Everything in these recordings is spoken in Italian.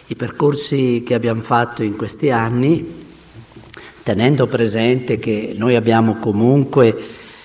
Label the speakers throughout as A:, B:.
A: i percorsi che abbiamo fatto in questi anni, tenendo presente che noi abbiamo comunque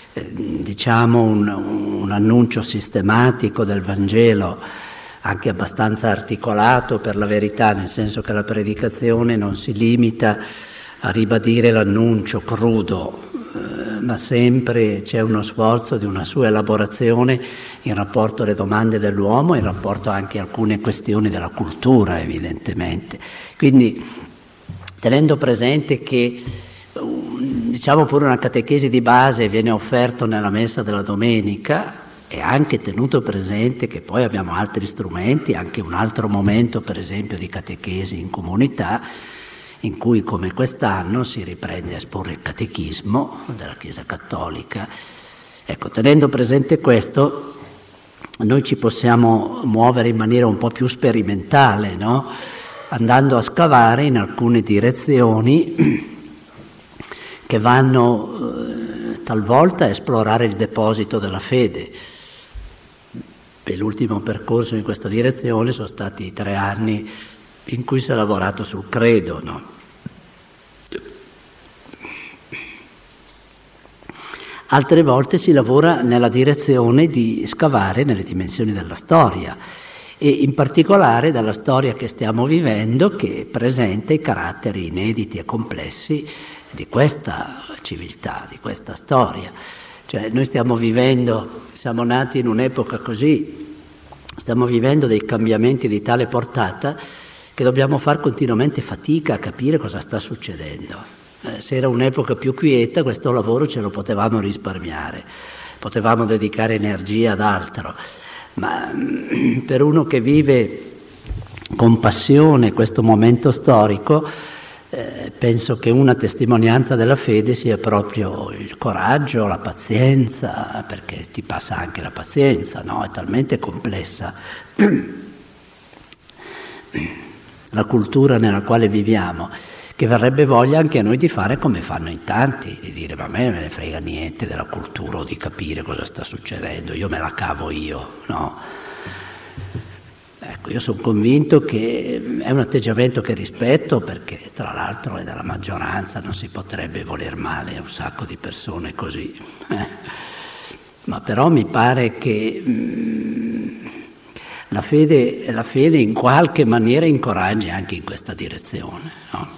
A: un annuncio sistematico del Vangelo, anche abbastanza articolato per la verità, nel senso che la predicazione non si limita a ribadire l'annuncio crudo, ma sempre c'è uno sforzo di una sua elaborazione in rapporto alle domande dell'uomo, in rapporto anche a alcune questioni della cultura, evidentemente. Quindi, tenendo presente che pure una catechesi di base viene offerto nella messa della domenica, e anche tenuto presente che poi abbiamo altri strumenti, anche un altro momento per esempio di catechesi in comunità, in cui come quest'anno si riprende a esporre il catechismo della Chiesa Cattolica. Ecco, tenendo presente questo, noi ci possiamo muovere in maniera un po' più sperimentale, no? Andando a scavare in alcune direzioni che vanno talvolta a esplorare il deposito della fede. E l'ultimo percorso in questa direzione sono stati i 3 anni in cui si è lavorato sul credo, no? Altre volte si lavora nella direzione di scavare nelle dimensioni della storia, e in particolare dalla storia che stiamo vivendo, che presenta i caratteri inediti e complessi di questa civiltà, di questa storia. Cioè noi stiamo nati in un'epoca così, stiamo vivendo dei cambiamenti di tale portata che dobbiamo fare continuamente fatica a capire cosa sta succedendo. Se era un'epoca più quieta, questo lavoro ce lo potevamo risparmiare, potevamo dedicare energia ad altro, ma per uno che vive con passione questo momento storico, penso che una testimonianza della fede sia proprio il coraggio, la pazienza, perché ti passa anche la pazienza, no? È talmente complessa la cultura nella quale viviamo, che verrebbe voglia anche a noi di fare come fanno in tanti, di dire ma a me non me ne frega niente della cultura o di capire cosa sta succedendo, io me la cavo io, no? Ecco, io sono convinto che è un atteggiamento che rispetto, perché tra l'altro è della maggioranza, non si potrebbe voler male a un sacco di persone così, ma però mi pare che la fede in qualche maniera incoraggia anche in questa direzione, no?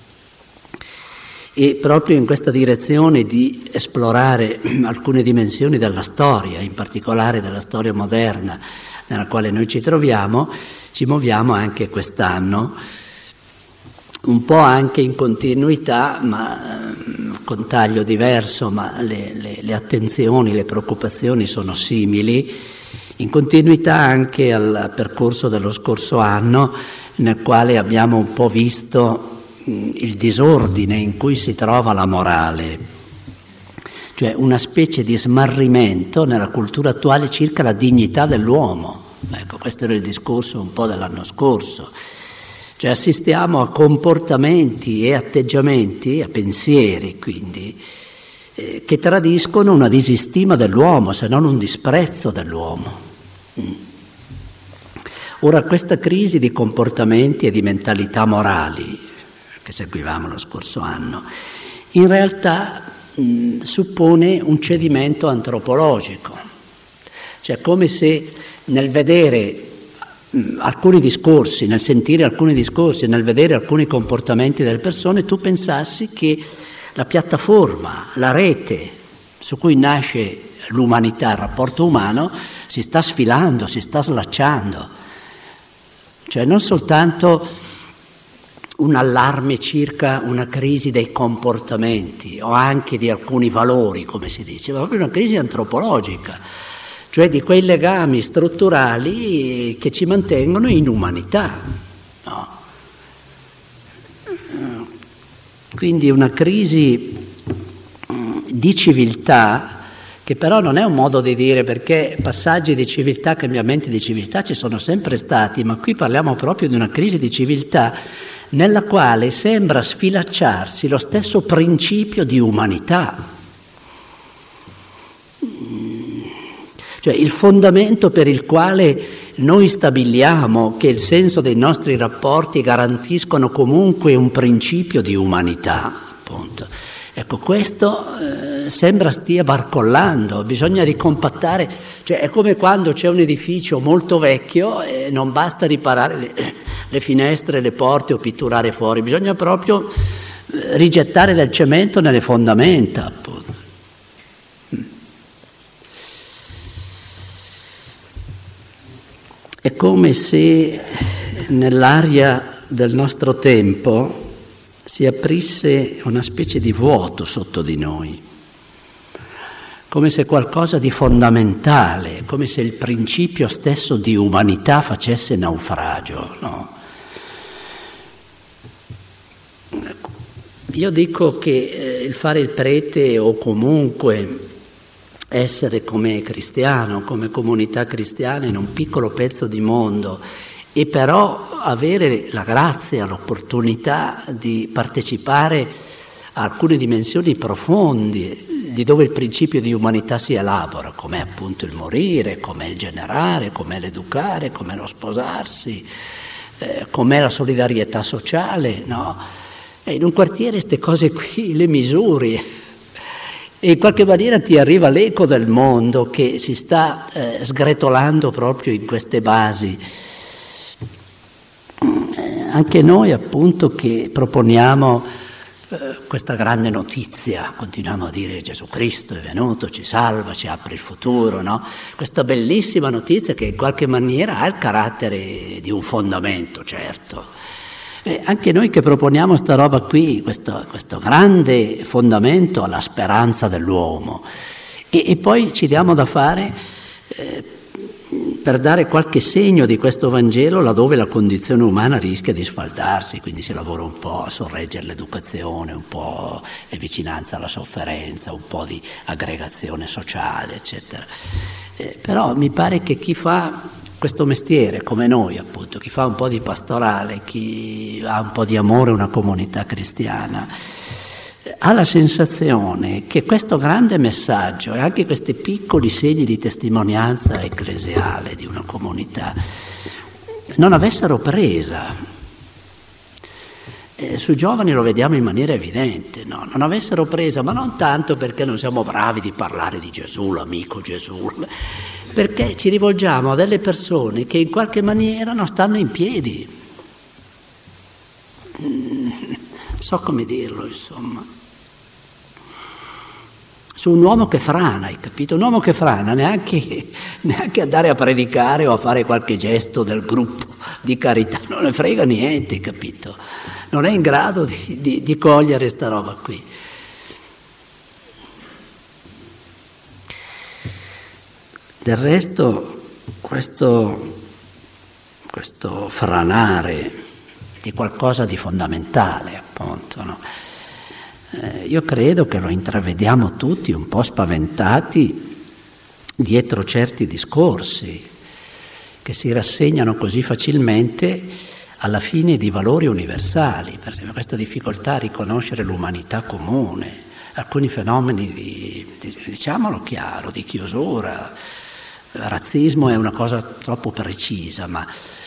A: E proprio in questa direzione di esplorare alcune dimensioni della storia, in particolare della storia moderna nella quale noi ci troviamo, ci muoviamo anche quest'anno, un po' anche in continuità, ma con taglio diverso, ma le attenzioni, le preoccupazioni sono simili, in continuità anche al percorso dello scorso anno, nel quale abbiamo un po' visto il disordine in cui si trova la morale, cioè una specie di smarrimento nella cultura attuale circa la dignità dell'uomo. Ecco, questo era il discorso un po' dell'anno scorso. Cioè assistiamo a comportamenti e atteggiamenti, a pensieri quindi, che tradiscono una disistima dell'uomo, se non un disprezzo dell'uomo. Ora questa crisi di comportamenti e di mentalità morali che seguivamo lo scorso anno, in realtà suppone un cedimento antropologico, cioè come se nel vedere alcuni discorsi, nel sentire alcuni discorsi, nel vedere alcuni comportamenti delle persone, tu pensassi che la piattaforma, la rete su cui nasce l'umanità, il rapporto umano, si sta sfilando, si sta slacciando. Cioè non soltanto un allarme circa una crisi dei comportamenti o anche di alcuni valori, come si dice, ma proprio una crisi antropologica, cioè di quei legami strutturali che ci mantengono in umanità, no? Quindi una crisi di civiltà, che però non è un modo di dire, perché passaggi di civiltà, cambiamenti di civiltà ci sono sempre stati, ma qui parliamo proprio di una crisi di civiltà nella quale sembra sfilacciarsi lo stesso principio di umanità. Cioè il fondamento per il quale noi stabiliamo che il senso dei nostri rapporti garantiscono comunque un principio di umanità, appunto. Ecco, questo sembra stia barcollando, bisogna ricompattare, cioè è come quando c'è un edificio molto vecchio e non basta riparare le finestre, le porte o pitturare fuori, bisogna proprio rigettare del cemento nelle fondamenta, appunto. È come se nell'aria del nostro tempo si aprisse una specie di vuoto sotto di noi, come se qualcosa di fondamentale, come se il principio stesso di umanità facesse naufragio, no? Io dico che il fare il prete o comunque essere come cristiano, come comunità cristiana in un piccolo pezzo di mondo e però avere la grazia, l'opportunità di partecipare a alcune dimensioni profonde di dove il principio di umanità si elabora, com'è appunto il morire, com'è il generare, com'è l'educare, com'è lo sposarsi, com'è la solidarietà sociale, no? E in un quartiere queste cose qui le misuri e in qualche maniera ti arriva l'eco del mondo che si sta sgretolando proprio in queste basi. Anche noi appunto che proponiamo questa grande notizia, continuiamo a dire Gesù Cristo è venuto, ci salva, ci apre il futuro, no? Questa bellissima notizia che in qualche maniera ha il carattere di un fondamento, certo. Anche noi che proponiamo sta roba qui, questo grande fondamento alla speranza dell'uomo e poi ci diamo da fare per dare qualche segno di questo Vangelo laddove la condizione umana rischia di sfaldarsi, quindi si lavora un po' a sorreggere l'educazione, un po' di vicinanza alla sofferenza, un po' di aggregazione sociale, eccetera. Però mi pare che chi fa questo mestiere, come noi appunto, chi fa un po' di pastorale, chi ha un po' di amore a una comunità cristiana, ha la sensazione che questo grande messaggio e anche questi piccoli segni di testimonianza ecclesiale di una comunità non avessero presa. Sui giovani lo vediamo in maniera evidente, no? Non avessero presa, ma non tanto perché non siamo bravi di parlare di Gesù, l'amico Gesù, perché ci rivolgiamo a delle persone che in qualche maniera non stanno in piedi. Non so come dirlo, insomma. Su un uomo che frana, hai capito? Un uomo che frana, neanche andare a predicare o a fare qualche gesto del gruppo di carità, non ne frega niente, hai capito? Non è in grado di cogliere sta roba qui. Del resto, questo franare di qualcosa di fondamentale, appunto, no? Io credo che lo intravediamo tutti un po' spaventati dietro certi discorsi che si rassegnano così facilmente alla fine di valori universali, per esempio questa difficoltà a riconoscere l'umanità comune, alcuni fenomeni diciamolo chiaro, di chiusura. Il razzismo è una cosa troppo precisa, ma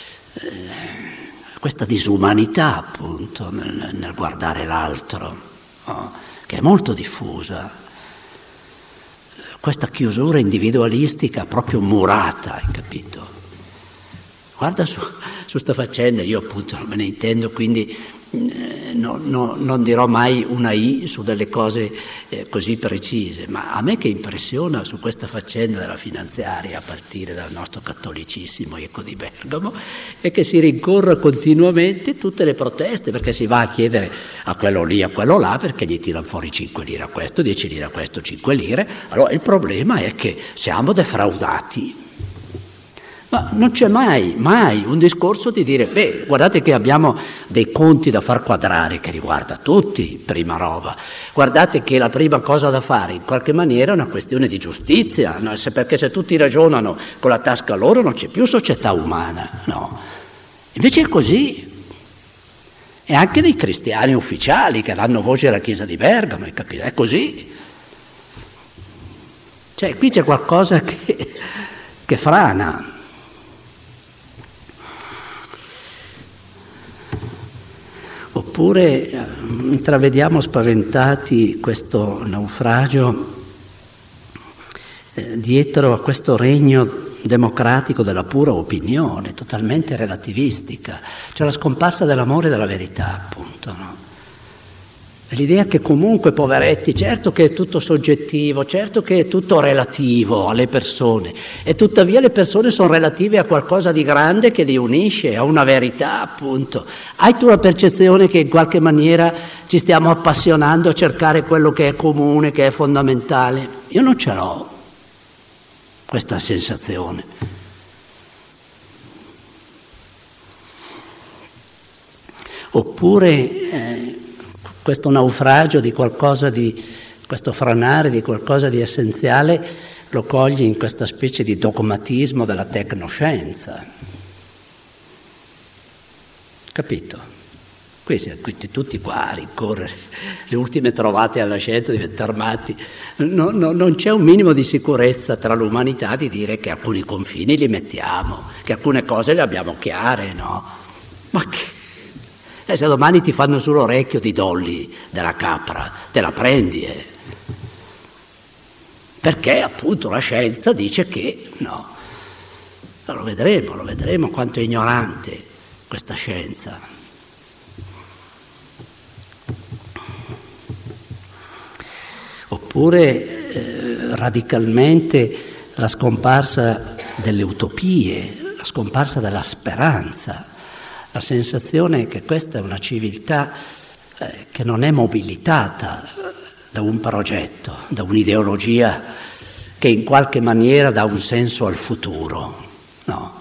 A: questa disumanità appunto nel guardare l'altro, no? Che è molto diffusa, questa chiusura individualistica proprio murata, hai capito? Guarda su sta faccenda, io appunto non me ne intendo, quindi non dirò mai una I su delle cose così precise, ma a me che impressiona su questa faccenda della finanziaria, a partire dal nostro cattolicissimo Eco di Bergamo, è che si rincorra continuamente tutte le proteste, perché si va a chiedere a quello lì, a quello là, perché gli tirano fuori 5 lire a questo, 10 lire a questo, 5 lire. Allora il problema è che siamo defraudati. Ma non c'è mai un discorso di dire, guardate che abbiamo dei conti da far quadrare che riguarda tutti, prima roba. Guardate che la prima cosa da fare in qualche maniera è una questione di giustizia, no? Perché se tutti ragionano con la tasca loro non c'è più società umana, no? Invece è così. E anche dei cristiani ufficiali che danno voce alla Chiesa di Bergamo, hai capito? È così. Cioè qui c'è qualcosa che che frana. Oppure intravediamo spaventati questo naufragio dietro a questo regno democratico della pura opinione, totalmente relativistica, cioè la scomparsa dell'amore e della verità, appunto, no? L'idea che comunque, poveretti, certo che è tutto soggettivo, certo che è tutto relativo alle persone, e tuttavia le persone sono relative a qualcosa di grande che li unisce, a una verità, appunto. Hai tu la percezione che in qualche maniera ci stiamo appassionando a cercare quello che è comune, che è fondamentale? Io non ce l'ho, questa sensazione. Oppure questo naufragio di qualcosa di, questo franare di qualcosa di essenziale lo cogli in questa specie di dogmatismo della tecnoscienza. Capito? Qui siamo tutti qua a rincorrere le ultime trovate alla scienza, diventare matti. Non c'è un minimo di sicurezza tra l'umanità di dire che alcuni confini li mettiamo, che alcune cose le abbiamo chiare, no? Ma che? Se domani ti fanno sull'orecchio di Dolly della capra, te la prendi, Perché appunto la scienza dice che no. Lo vedremo quanto è ignorante questa scienza. Oppure radicalmente la scomparsa delle utopie, la scomparsa della speranza. La sensazione che questa è una civiltà che non è mobilitata da un progetto, da un'ideologia che in qualche maniera dà un senso al futuro, no?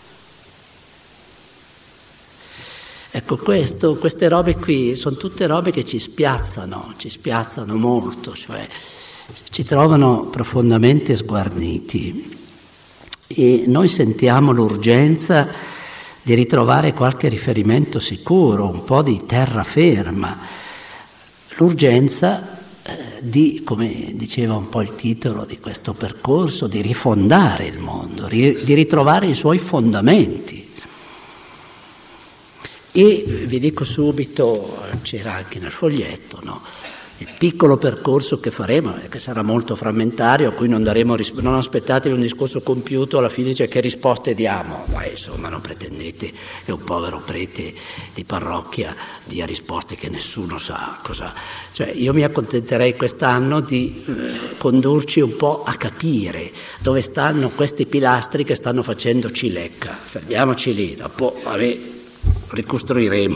A: Ecco, queste robe qui sono tutte robe che ci spiazzano molto, cioè ci trovano profondamente sguarniti e noi sentiamo l'urgenza di ritrovare qualche riferimento sicuro, un po' di terraferma, l'urgenza di, come diceva un po' il titolo di questo percorso, di rifondare il mondo, di ritrovare i suoi fondamenti. E vi dico subito, c'era anche nel foglietto, no? Il piccolo percorso che faremo, che sarà molto frammentario, a cui non aspettatevi un discorso compiuto, alla fine dice che risposte diamo, ma insomma non pretendete che un povero prete di parrocchia dia risposte che nessuno sa cosa. Cioè io mi accontenterei quest'anno di condurci un po' a capire dove stanno questi pilastri che stanno facendo cilecca. Fermiamoci lì, dopo ricostruiremo.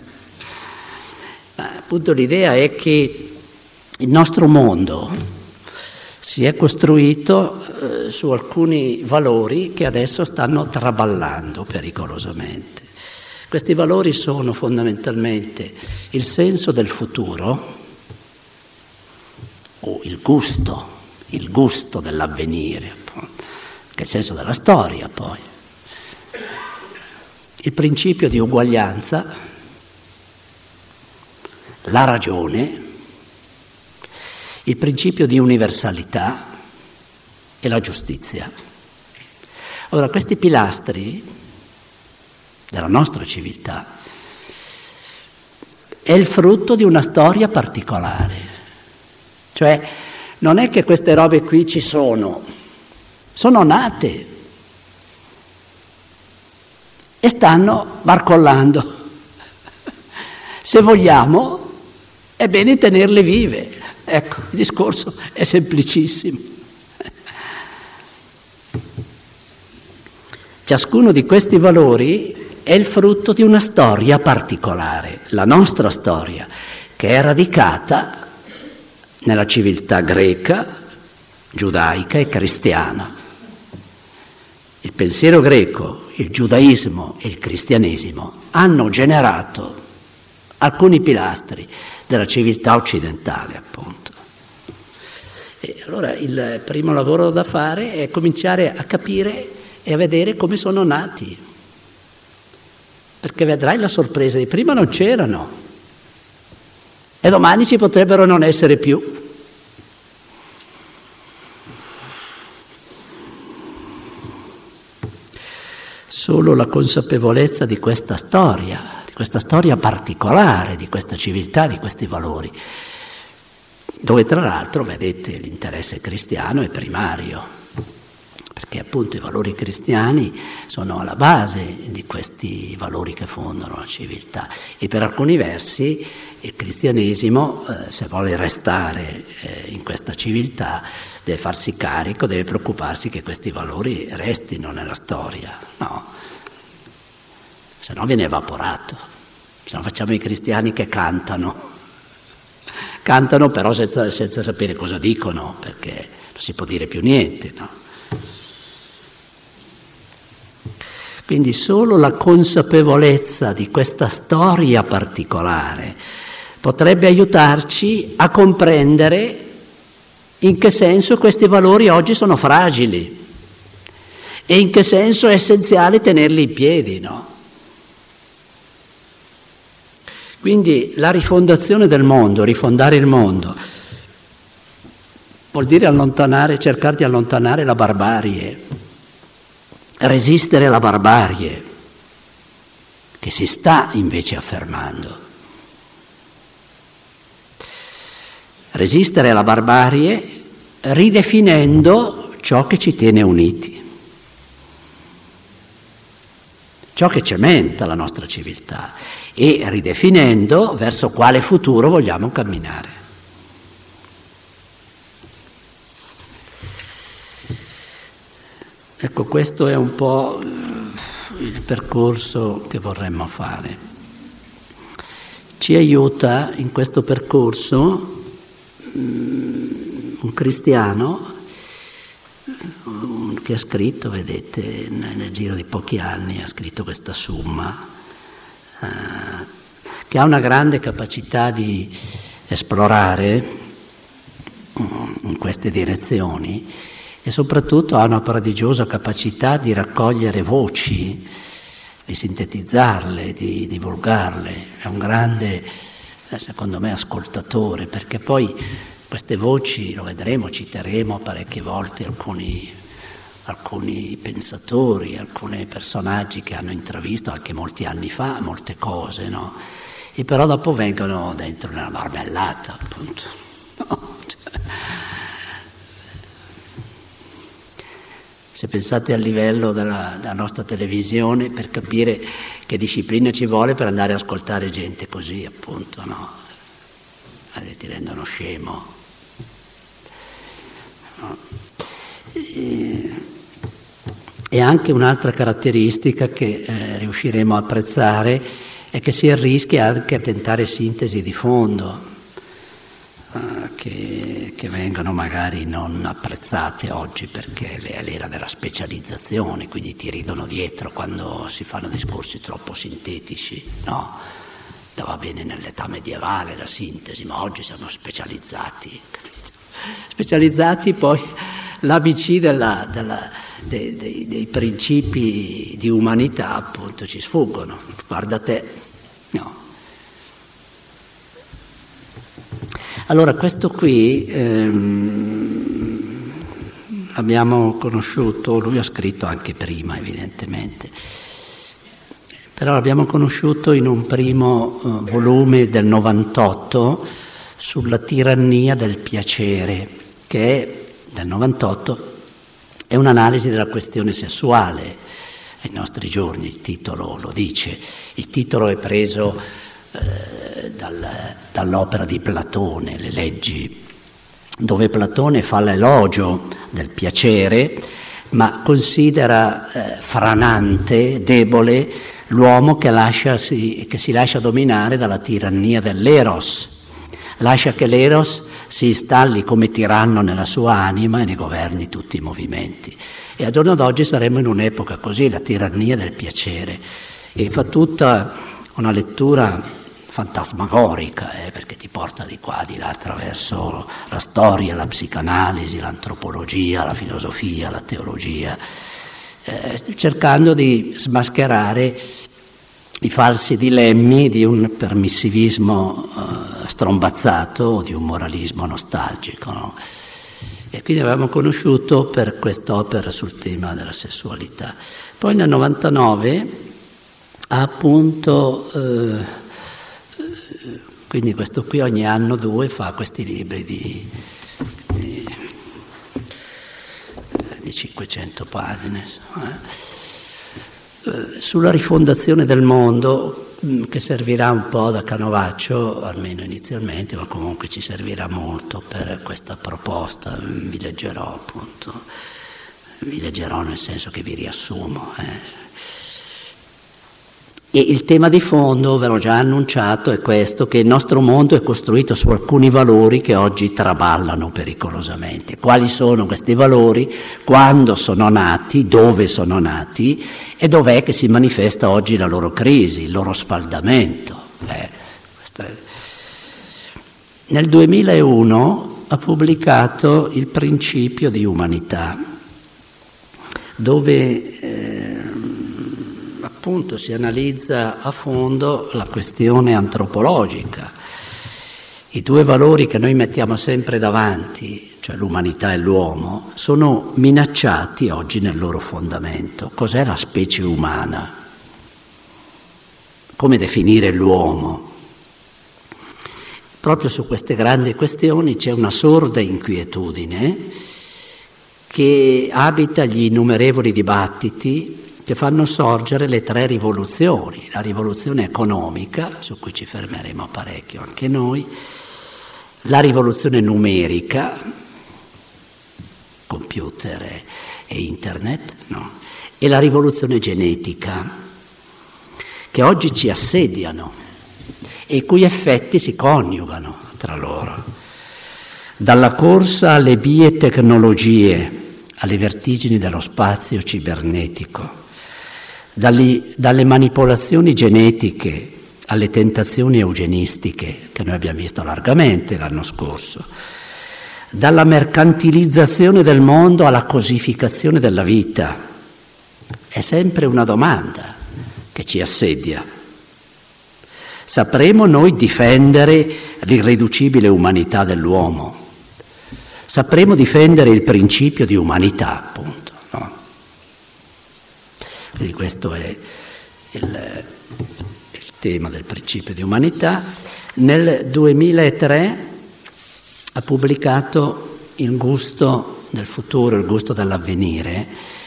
A: Appunto l'idea è che il nostro mondo si è costruito su alcuni valori che adesso stanno traballando pericolosamente. Questi valori sono fondamentalmente il senso del futuro o il gusto dell'avvenire, che è il senso della storia poi, il principio di uguaglianza, la ragione, il principio di universalità e la giustizia. Ora, questi pilastri della nostra civiltà è il frutto di una storia particolare. Cioè, non è che queste robe qui ci sono nate e stanno barcollando. Se vogliamo, è bene tenerle vive. Ecco, il discorso è semplicissimo. Ciascuno di questi valori è il frutto di una storia particolare, la nostra storia, che è radicata nella civiltà greca, giudaica e cristiana. Il pensiero greco, il giudaismo e il cristianesimo hanno generato alcuni pilastri della civiltà occidentale, appunto. E allora il primo lavoro da fare è cominciare a capire e a vedere come sono nati, perché vedrai la sorpresa di prima non c'erano e domani ci potrebbero non essere più. solo la consapevolezza di questa storia particolare, di questa civiltà, di questi valori, dove tra l'altro, vedete, l'interesse cristiano è primario, perché appunto i valori cristiani sono alla base di questi valori che fondano la civiltà, e per alcuni versi il cristianesimo, se vuole restare in questa civiltà, deve farsi carico, deve preoccuparsi che questi valori restino nella storia, no, se no viene evaporato, se no facciamo i cristiani che cantano però senza sapere cosa dicono, perché non si può dire più niente, no? Quindi solo la consapevolezza di questa storia particolare potrebbe aiutarci a comprendere in che senso questi valori oggi sono fragili e in che senso è essenziale tenerli in piedi, no? Quindi la rifondazione del mondo, rifondare il mondo, vuol dire cercare di allontanare la barbarie, resistere alla barbarie, che si sta invece affermando. Resistere alla barbarie ridefinendo ciò che ci tiene uniti, ciò che cementa la nostra civiltà, e ridefinendo verso quale futuro vogliamo camminare. Ecco, questo è un po' il percorso che vorremmo fare. Ci aiuta in questo percorso un cristiano che ha scritto, vedete, nel giro di pochi anni ha scritto questa Summa, che ha una grande capacità di esplorare in queste direzioni e soprattutto ha una prodigiosa capacità di raccogliere voci, di sintetizzarle, di divulgarle. È un grande, secondo me, ascoltatore, perché poi queste voci, lo vedremo, citeremo parecchie volte alcuni pensatori, alcuni personaggi che hanno intravisto anche molti anni fa molte cose, no? E però dopo vengono dentro nella marmellata, appunto. No? Se pensate al livello della nostra televisione, per capire che disciplina ci vuole per andare ad ascoltare gente così, appunto, no? Ti rendono scemo. No? E anche un'altra caratteristica che riusciremo a apprezzare è che si rischia anche a tentare sintesi di fondo, che vengono magari non apprezzate oggi perché è l'era della specializzazione, quindi ti ridono dietro quando si fanno discorsi troppo sintetici, no? Va bene nell'età medievale la sintesi, ma oggi siamo specializzati, capito? Specializzati, poi l'ABC dei principi di umanità appunto ci sfuggono, guarda te, no? Allora questo qui abbiamo conosciuto, lui ha scritto anche prima evidentemente, però l'abbiamo conosciuto in un primo volume del 98 sulla tirannia del piacere, che è del 98, è un'analisi della questione sessuale ai nostri giorni, il titolo lo dice, il titolo è preso dall'opera di Platone, Le leggi, dove Platone fa l'elogio del piacere, ma considera franante, debole, l'uomo che si lascia dominare dalla tirannia dell'eros, lascia che l'eros si installi come tiranno nella sua anima e ne governi tutti i movimenti. E al giorno d'oggi saremmo in un'epoca così, la tirannia del piacere, e fa tutta una lettura fantasmagorica, perché ti porta di qua, di là, attraverso la storia, la psicanalisi, l'antropologia, la filosofia, la teologia, cercando di smascherare i falsi dilemmi di un permissivismo strombazzato o di un moralismo nostalgico, no? E quindi avevamo conosciuto per quest'opera sul tema della sessualità. Poi nel 99 ha appunto, quindi questo qui ogni anno 2 fa questi libri di 500 pagine, sulla rifondazione del mondo, che servirà un po' da canovaccio, almeno inizialmente, ma comunque ci servirà molto per questa proposta. Vi leggerò nel senso che vi riassumo. E il tema di fondo, ve l'ho già annunciato, è questo, che il nostro mondo è costruito su alcuni valori che oggi traballano pericolosamente. Quali sono questi valori? Quando sono nati? Dove sono nati? E dov'è che si manifesta oggi la loro crisi, il loro sfaldamento? Nel 2001 ha pubblicato Il principio di umanità, dove appunto si analizza a fondo la questione antropologica. I due valori che noi mettiamo sempre davanti, cioè l'umanità e l'uomo, sono minacciati oggi nel loro fondamento. Cos'è la specie umana? Come definire l'uomo? Proprio su queste grandi questioni c'è una sorda inquietudine che abita gli innumerevoli dibattiti che fanno sorgere le 3 rivoluzioni: la rivoluzione economica, su cui ci fermeremo parecchio anche noi, la rivoluzione numerica, computer e internet, no? E la rivoluzione genetica, che oggi ci assediano e i cui effetti si coniugano tra loro. Dalla corsa alle biotecnologie, alle vertigini dello spazio cibernetico, dalle manipolazioni genetiche alle tentazioni eugenistiche, che noi abbiamo visto largamente l'anno scorso, dalla mercantilizzazione del mondo alla cosificazione della vita. È sempre una domanda che ci assedia. Sapremo noi difendere l'irriducibile umanità dell'uomo? Sapremo difendere il principio di umanità, appunto, no? Quindi questo è il tema del principio di umanità. Nel 2003 ha pubblicato Il gusto del futuro, il gusto dell'avvenire,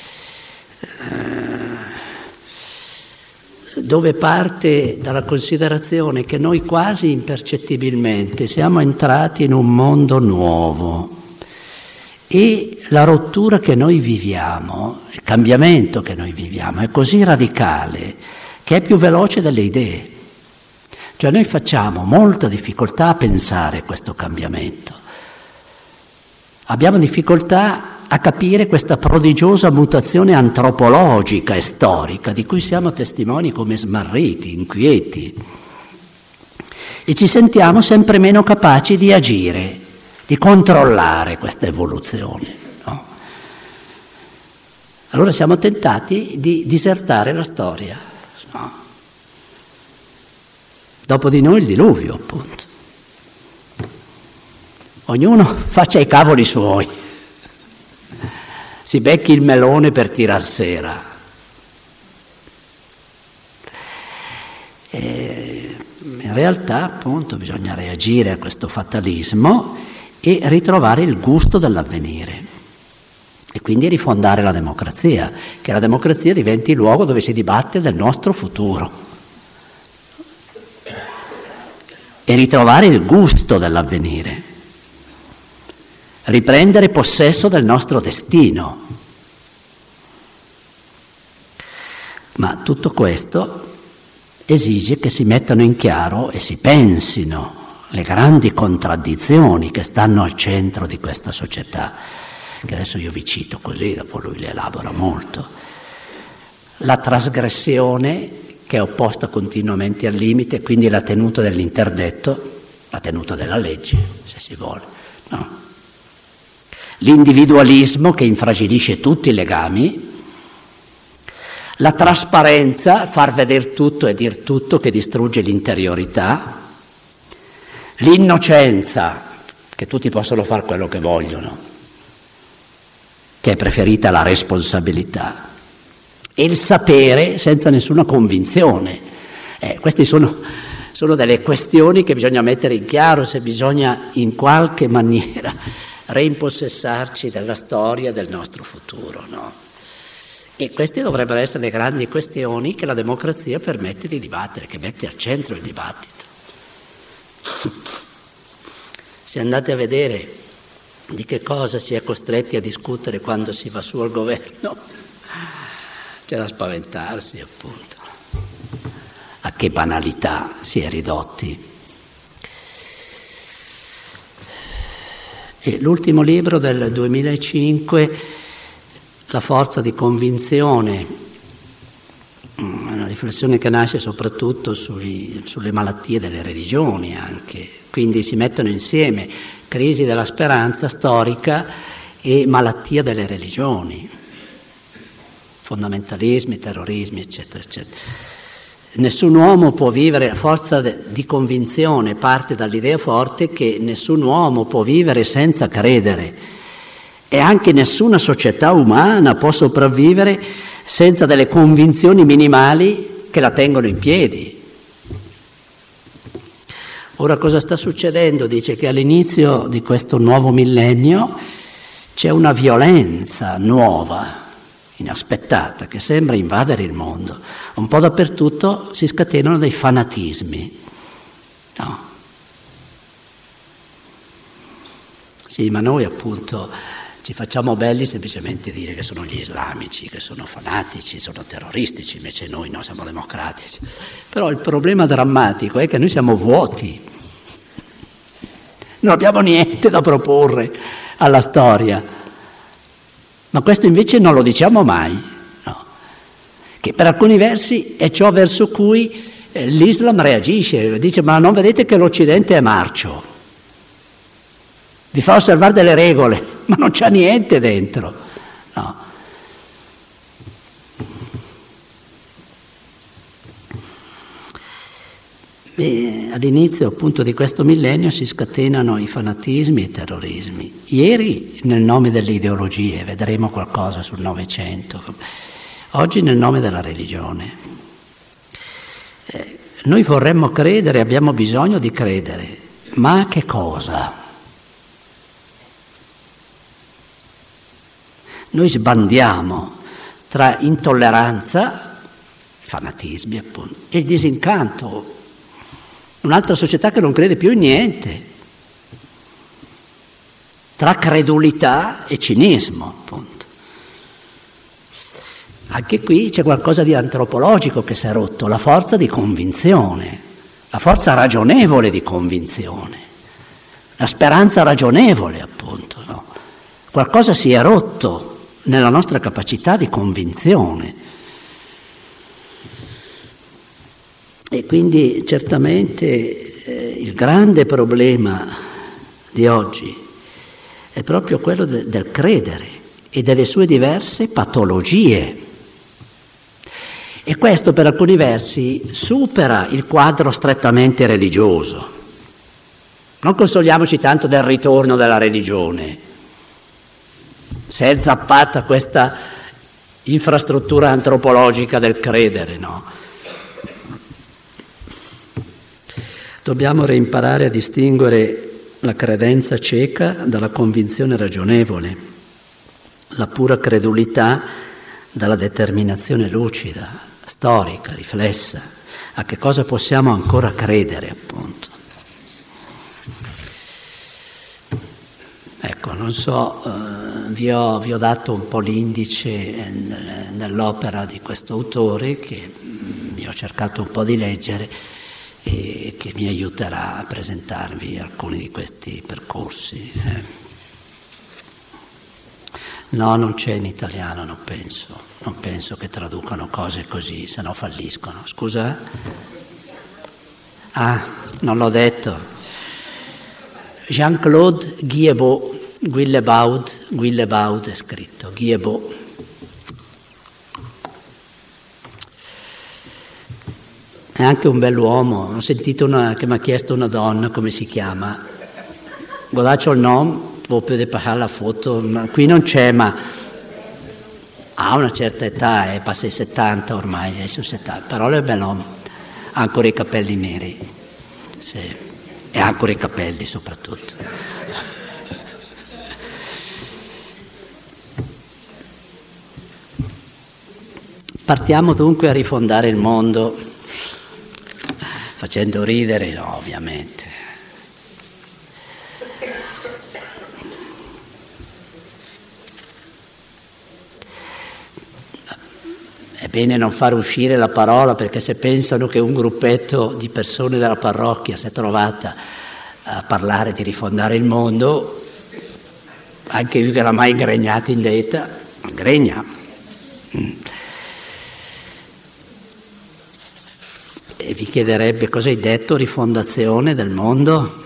A: dove parte dalla considerazione che noi quasi impercettibilmente siamo entrati in un mondo nuovo e la rottura che noi viviamo, il cambiamento che noi viviamo è così radicale che è più veloce delle idee. Cioè noi facciamo molta difficoltà a pensare questo cambiamento. Abbiamo difficoltà a capire questa prodigiosa mutazione antropologica e storica di cui siamo testimoni come smarriti, inquieti. E ci sentiamo sempre meno capaci di agire, di controllare questa evoluzione, no? Allora siamo tentati di disertare la storia, no? Dopo di noi il diluvio, appunto. Ognuno faccia i cavoli suoi, si becchi il melone per tirar sera. In realtà, appunto, bisogna reagire a questo fatalismo e ritrovare il gusto dell'avvenire e quindi rifondare la democrazia, che la democrazia diventi il luogo dove si dibatte del nostro futuro e ritrovare il gusto dell'avvenire, riprendere possesso del nostro destino. Ma tutto questo esige che si mettano in chiaro e si pensino le grandi contraddizioni che stanno al centro di questa società, che adesso io vi cito così, dopo lui le elabora molto. La trasgressione, che è opposta continuamente al limite, quindi la tenuta dell'interdetto, la tenuta della legge, se si vuole, no? L'individualismo che infragilisce tutti i legami, la trasparenza, far vedere tutto e dir tutto, che distrugge l'interiorità, l'innocenza, che tutti possono fare quello che vogliono, che è preferita alla responsabilità, e il sapere senza nessuna convinzione. Queste sono delle questioni che bisogna mettere in chiaro se bisogna in qualche maniera reimpossessarci della storia del nostro futuro, no? E queste dovrebbero essere le grandi questioni che la democrazia permette di dibattere, che mette al centro il dibattito. Se andate a vedere di che cosa si è costretti a discutere quando si va su al governo, c'è da spaventarsi, appunto. A che banalità si è ridotti. E l'ultimo libro del 2005, La forza di convinzione, una riflessione che nasce soprattutto sulle malattie delle religioni anche, quindi si mettono insieme crisi della speranza storica e malattia delle religioni, fondamentalismi, terrorismi, eccetera, eccetera. Nessun uomo può vivere, la forza di convinzione parte dall'idea forte che nessun uomo può vivere senza credere e anche nessuna società umana può sopravvivere senza delle convinzioni minimali che la tengono in piedi. Ora cosa sta succedendo? Dice che all'inizio di questo nuovo millennio c'è una violenza nuova, inaspettata, che sembra invadere il mondo. Un po' dappertutto si scatenano dei fanatismi. No. Sì, ma noi appunto ci facciamo belli semplicemente dire che sono gli islamici, che sono fanatici, sono terroristici, invece noi no, siamo democratici. Però il problema drammatico è che noi siamo vuoti. Non abbiamo niente da proporre alla storia. Ma questo invece non lo diciamo mai, no? Che per alcuni versi è ciò verso cui l'Islam reagisce, dice ma non vedete che l'Occidente è marcio, vi fa osservare delle regole, ma non c'è niente dentro, no? E all'inizio appunto di questo millennio si scatenano i fanatismi e i terrorismi. Ieri nel nome delle ideologie, vedremo qualcosa sul Novecento, oggi nel nome della religione. Noi vorremmo credere, abbiamo bisogno di credere, ma a che cosa? Noi sbandiamo tra intolleranza, fanatismi appunto, e il disincanto, un'altra società che non crede più in niente, tra credulità e cinismo, appunto. Anche qui c'è qualcosa di antropologico che si è rotto, la forza di convinzione, la forza ragionevole di convinzione, la speranza ragionevole, appunto, no? Qualcosa si è rotto nella nostra capacità di convinzione. E quindi certamente il grande problema di oggi è proprio quello del credere e delle sue diverse patologie. E questo per alcuni versi supera il quadro strettamente religioso. Non consoliamoci tanto del ritorno della religione, se è zappata questa infrastruttura antropologica del credere, no? Dobbiamo reimparare a distinguere la credenza cieca dalla convinzione ragionevole, la pura credulità dalla determinazione lucida, storica, riflessa. A che cosa possiamo ancora credere, appunto? Ecco, non so, vi ho dato un po' l'indice nell'opera di questo autore che io ho cercato un po' di leggere e che mi aiuterà a presentarvi alcuni di questi percorsi. No, non c'è in italiano, non penso che traducano cose così, se no falliscono. Scusa? Ah, non l'ho detto. Jean-Claude Guillebaud è scritto, Guillebaud. È anche un bell'uomo. Ho sentito che mi ha chiesto una donna come si chiama. Guardate il nome, proprio di parlare la foto, ma qui non c'è, ma Ha una certa età, passa i 70 ormai, è su 70, però è bello, ha ancora i capelli neri, sì, e ha ancora i capelli soprattutto. Partiamo dunque a rifondare il mondo, facendo ridere, no, ovviamente. È bene non far uscire la parola, perché se pensano che un gruppetto di persone della parrocchia si è trovata a parlare di rifondare il mondo, anche io che l'ho mai ingregnato in detta, ingregna. E vi chiederebbe cosa hai detto, rifondazione del mondo?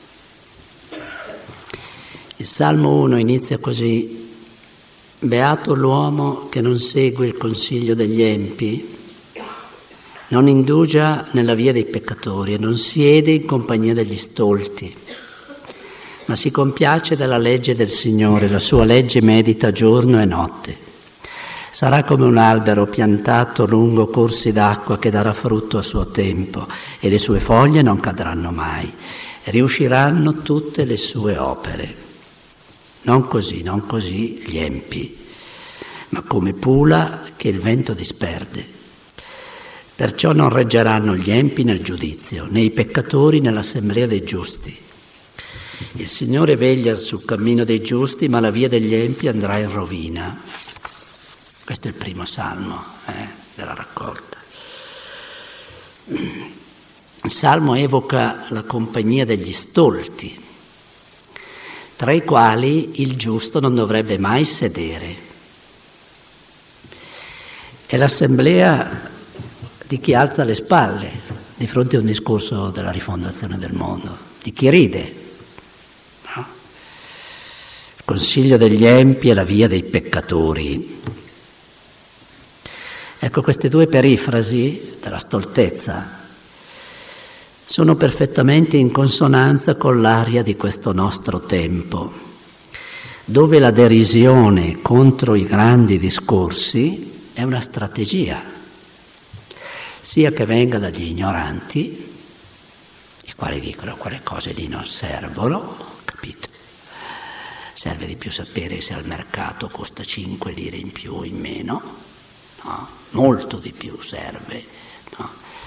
A: Il Salmo 1 inizia così: beato l'uomo che non segue il consiglio degli empi, non indugia nella via dei peccatori e non siede in compagnia degli stolti, ma si compiace della legge del Signore, la sua legge medita giorno e notte. Sarà come un albero piantato lungo corsi d'acqua che darà frutto a suo tempo e le sue foglie non cadranno mai, riusciranno tutte le sue opere. Non così gli empi, ma come pula che il vento disperde. Perciò non reggeranno gli empi nel giudizio, né i peccatori nell'assemblea dei giusti. Il Signore veglia sul cammino dei giusti, ma la via degli empi andrà in rovina. Questo è il primo salmo della raccolta. Il salmo evoca la compagnia degli stolti, tra i quali il giusto non dovrebbe mai sedere. È l'assemblea di chi alza le spalle di fronte a un discorso della rifondazione del mondo, di chi ride. No? Il consiglio degli empi è la via dei peccatori. Ecco, queste due perifrasi della stoltezza sono perfettamente in consonanza con l'aria di questo nostro tempo, dove la derisione contro i grandi discorsi è una strategia, sia che venga dagli ignoranti, i quali dicono quelle cose lì non servono, capito? Serve di più sapere se al mercato costa 5 lire in più o in meno, no? Molto di più serve, no?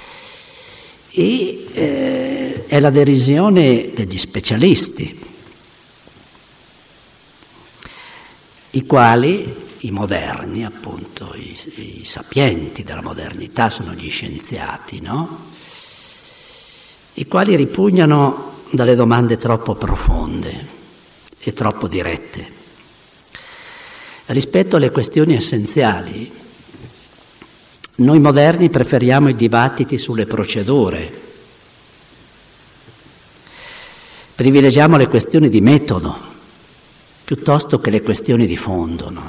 A: E è la derisione degli specialisti, i quali, i moderni appunto, i sapienti della modernità sono gli scienziati, no? I quali ripugnano dalle domande troppo profonde e troppo dirette. Rispetto alle questioni essenziali, noi moderni preferiamo i dibattiti sulle procedure, privilegiamo le questioni di metodo piuttosto che le questioni di fondo, no?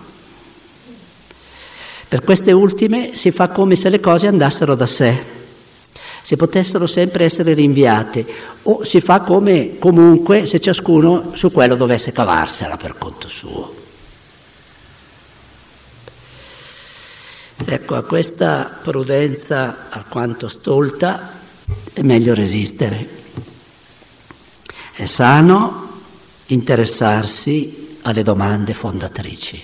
A: Per queste ultime si fa come se le cose andassero da sé, se potessero sempre essere rinviate, o si fa come comunque se ciascuno su quello dovesse cavarsela per conto suo. Ecco, a questa prudenza alquanto stolta è meglio resistere. È sano interessarsi alle domande fondatrici.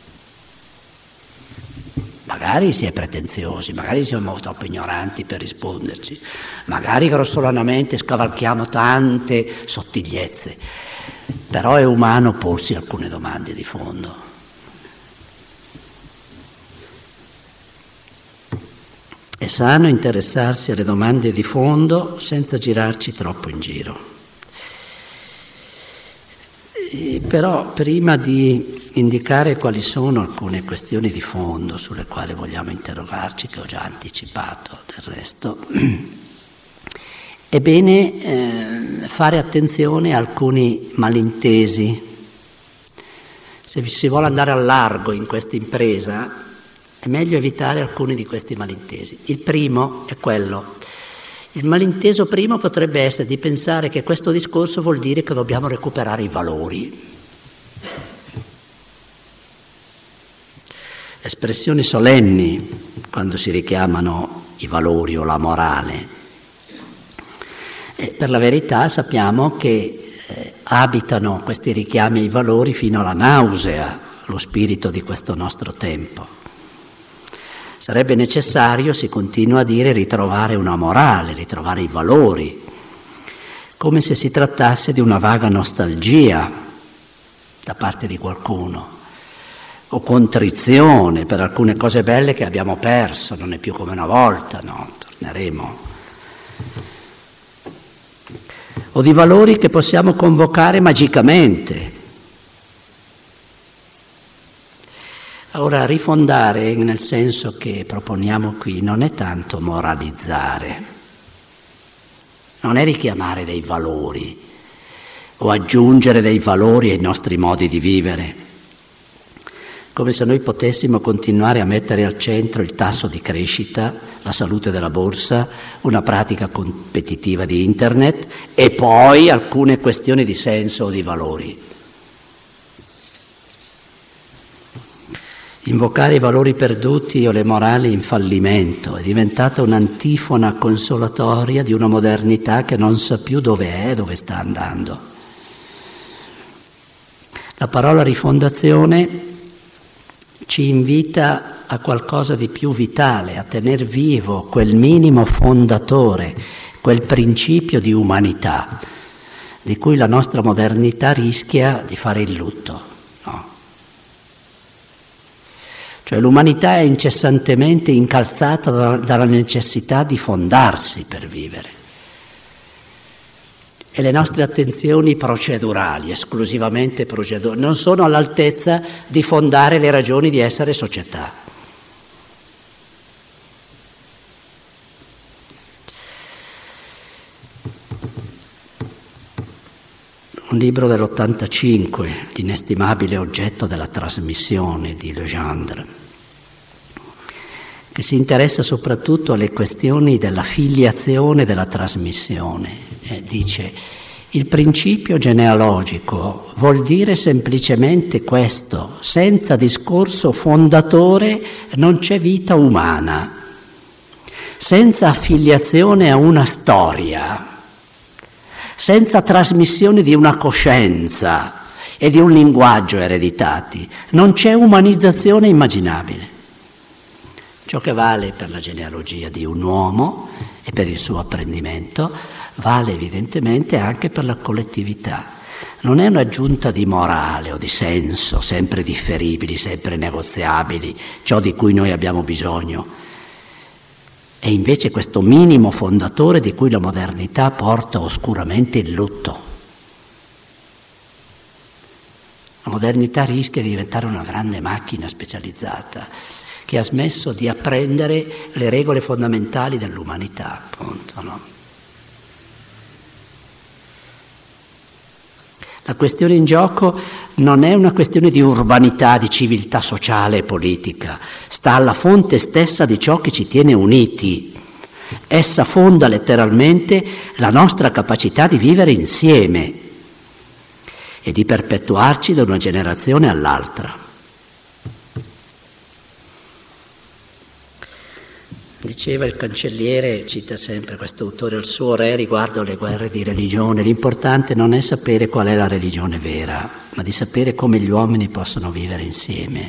A: Magari si è pretenziosi, magari siamo troppo ignoranti per risponderci, magari grossolanamente scavalchiamo tante sottigliezze, però è umano porsi alcune domande di fondo. È sano interessarsi alle domande di fondo senza girarci troppo in giro. Però prima di indicare quali sono alcune questioni di fondo sulle quali vogliamo interrogarci, che ho già anticipato del resto, è bene fare attenzione a alcuni malintesi. Se si vuole andare al largo in questa impresa, è meglio evitare alcuni di questi malintesi. Il primo è quello. Il malinteso primo potrebbe essere di pensare che questo discorso vuol dire che dobbiamo recuperare i valori. espressioni solenni quando si richiamano i valori o la morale. E per la verità sappiamo che abitano questi richiami ai valori fino alla nausea lo spirito di questo nostro tempo. Sarebbe necessario, si continua a dire, ritrovare una morale, ritrovare i valori, come se si trattasse di una vaga nostalgia da parte di qualcuno, o contrizione per alcune cose belle che abbiamo perso, non è più come una volta, no, torneremo. O di valori che possiamo convocare magicamente. Ora, rifondare, nel senso che proponiamo qui, non è tanto moralizzare, non è richiamare dei valori o aggiungere dei valori ai nostri modi di vivere, come se noi potessimo continuare a mettere al centro il tasso di crescita, la salute della borsa, una pratica competitiva di internet e poi alcune questioni di senso o di valori. Invocare i valori perduti o le morali in fallimento è diventata un'antifona consolatoria di una modernità che non sa più dove è, dove sta andando. La parola rifondazione ci invita a qualcosa di più vitale, a tener vivo quel minimo fondatore, quel principio di umanità, di cui la nostra modernità rischia di fare il lutto. No? Cioè l'umanità è incessantemente incalzata dalla necessità di fondarsi per vivere. E le nostre attenzioni procedurali, esclusivamente procedurali, non sono all'altezza di fondare le ragioni di essere società. Un libro dell'85, L'inestimabile oggetto della trasmissione di Legendre, che si interessa soprattutto alle questioni della filiazione della trasmissione. Dice: il principio genealogico vuol dire semplicemente questo: senza discorso fondatore non c'è vita umana, senza affiliazione a una storia, senza trasmissione di una coscienza e di un linguaggio ereditati, non c'è umanizzazione immaginabile. Ciò che vale per la genealogia di un uomo e per il suo apprendimento vale evidentemente anche per la collettività. Non è un'aggiunta di morale o di senso, sempre differibili, sempre negoziabili, ciò di cui noi abbiamo bisogno. È invece questo minimo fondatore di cui la modernità porta oscuramente il lutto. La modernità rischia di diventare una grande macchina specializzata che ha smesso di apprendere le regole fondamentali dell'umanità, appunto, no? La questione in gioco non è una questione di urbanità, di civiltà sociale e politica, sta alla fonte stessa di ciò che ci tiene uniti. Essa fonda letteralmente la nostra capacità di vivere insieme e di perpetuarci da una generazione all'altra. Diceva il cancelliere, cita sempre questo autore, al suo re riguardo alle guerre di religione: l'importante non è sapere qual è la religione vera, ma di sapere come gli uomini possono vivere insieme.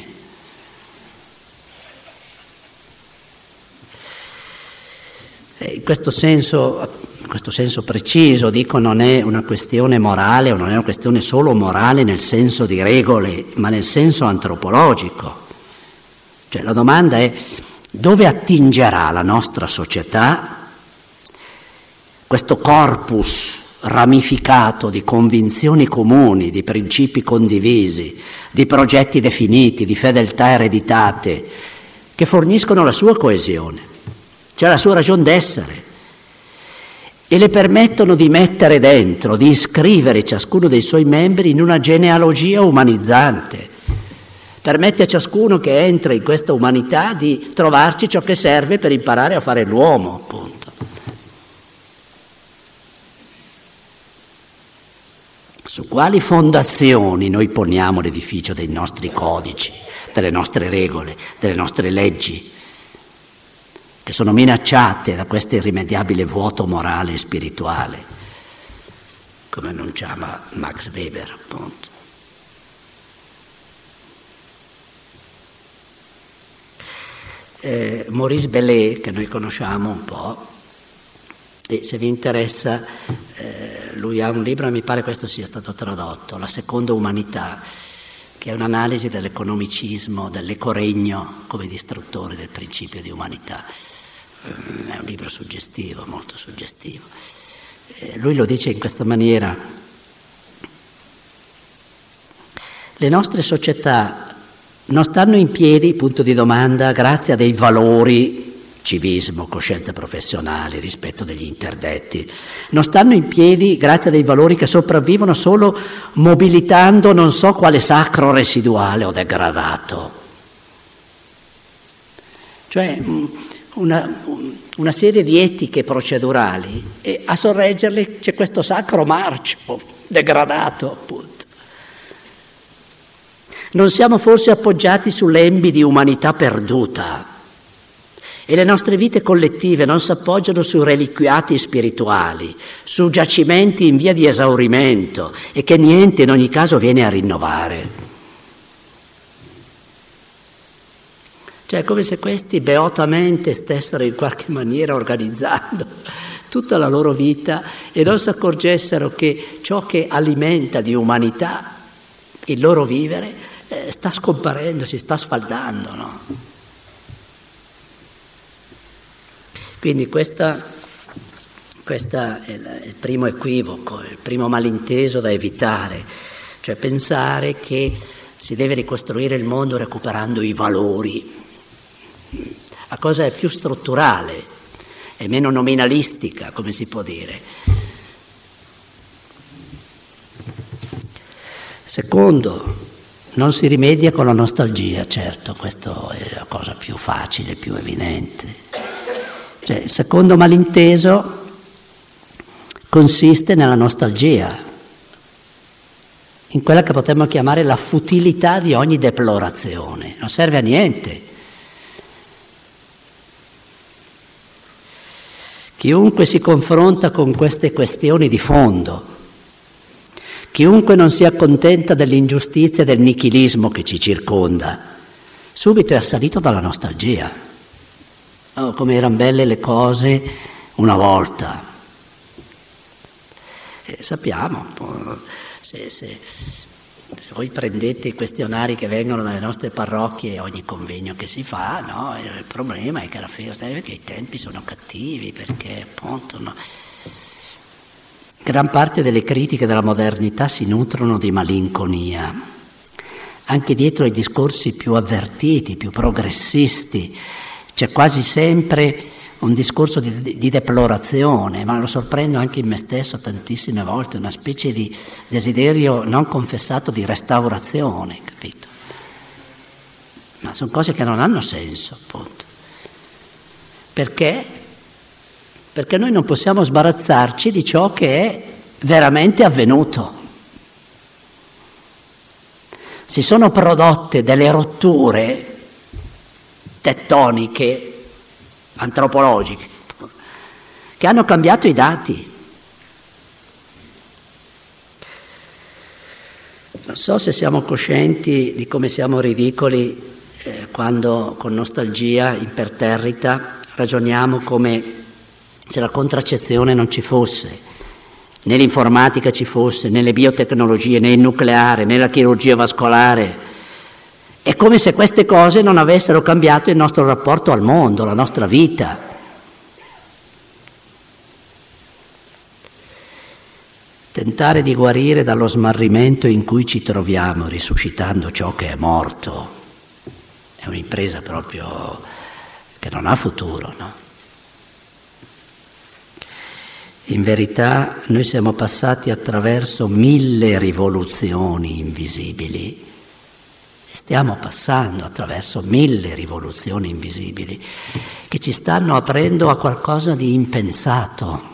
A: In questo senso preciso, dico, non è una questione morale o non è una questione solo morale nel senso di regole, ma nel senso antropologico. Cioè la domanda è: dove attingerà la nostra società questo corpus ramificato di convinzioni comuni, di principi condivisi, di progetti definiti, di fedeltà ereditate, che forniscono la sua coesione, cioè la sua ragion d'essere, e le permettono di mettere dentro, di iscrivere ciascuno dei suoi membri in una genealogia umanizzante. Permette a ciascuno che entra in questa umanità di trovarci ciò che serve per imparare a fare l'uomo, appunto. Su quali fondazioni noi poniamo l'edificio dei nostri codici, delle nostre regole, delle nostre leggi, che sono minacciate da questo irrimediabile vuoto morale e spirituale, come annunciava Max Weber, appunto. Maurice Bellet, che noi conosciamo un po', e se vi interessa, lui ha un libro, e mi pare questo sia stato tradotto, La seconda umanità, che è un'analisi dell'economicismo, dell'ecoregno come distruttore del principio di umanità. È un libro suggestivo, molto suggestivo. Lui lo dice in questa maniera: le nostre società non stanno in piedi, punto di domanda, grazie a dei valori, civismo, coscienza professionale, rispetto degli interdetti. Non stanno in piedi grazie a dei valori che sopravvivono solo mobilitando non so quale sacro residuale o degradato. Cioè una serie di etiche procedurali, e a sorreggerle c'è questo sacro marcio degradato, appunto. Non siamo forse appoggiati su lembi di umanità perduta, e le nostre vite collettive non si appoggiano su reliquiati spirituali, su giacimenti in via di esaurimento e che niente in ogni caso viene a rinnovare. Cioè è come se questi beotamente stessero in qualche maniera organizzando tutta la loro vita e non si accorgessero che ciò che alimenta di umanità il loro vivere sta scomparendo, si sta sfaldando, no? Quindi questo è il primo equivoco, il primo malinteso da evitare, cioè pensare che si deve ricostruire il mondo recuperando i valori. La cosa è più strutturale, è meno nominalistica, come si può dire. Secondo, non si rimedia con la nostalgia, certo, questa è la cosa più facile, più evidente. Cioè, il secondo malinteso consiste nella nostalgia, in quella che potremmo chiamare la futilità di ogni deplorazione, non serve a niente. Chiunque si confronta con queste questioni di fondo, chiunque non si accontenta dell'ingiustizia e del nichilismo che ci circonda, subito è assalito dalla nostalgia. Oh, come erano belle le cose una volta. Sappiamo, se voi prendete i questionari che vengono dalle nostre parrocchie, ogni convegno che si fa, no? Il problema è che alla fine, perché i tempi sono cattivi, perché appunto... No? Gran parte delle critiche della modernità si nutrono di malinconia. Anche dietro ai discorsi più avvertiti, più progressisti, c'è quasi sempre un discorso di deplorazione, ma lo sorprendo anche in me stesso tantissime volte, una specie di desiderio non confessato di restaurazione, capito? Ma sono cose che non hanno senso, appunto. Perché? Perché noi non possiamo sbarazzarci di ciò che è veramente avvenuto. Si sono prodotte delle rotture tettoniche, antropologiche, che hanno cambiato i dati. Non so se siamo coscienti di come siamo ridicoli quando con nostalgia imperterrita ragioniamo come se la contraccezione non ci fosse, né l'informatica ci fosse, né le biotecnologie, né il nucleare, né la chirurgia vascolare. È come se queste cose non avessero cambiato il nostro rapporto al mondo, la nostra vita. Tentare di guarire dallo smarrimento in cui ci troviamo, risuscitando ciò che è morto, è un'impresa proprio che non ha futuro, no? In verità noi siamo passati attraverso 1000 rivoluzioni invisibili, stiamo passando attraverso 1000 rivoluzioni invisibili che ci stanno aprendo a qualcosa di impensato.